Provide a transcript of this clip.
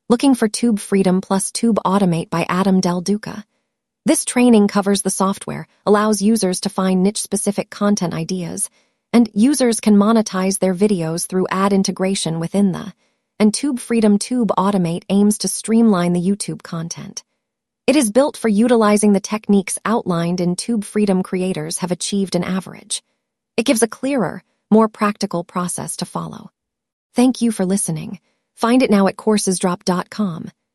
Looking for Tube Freedom plus Tube Automate by Adam Del Duca. This training covers the software, allows users to find niche-specific content ideas, and users can monetize their videos through ad integration within and Tube Freedom Tube Automate aims to streamline the YouTube content. It is built for utilizing the techniques outlined in Tube Freedom. Creators have achieved an average. It gives a clearer, more practical process to follow. Thank you for listening. Find it now at coursesdrop.com.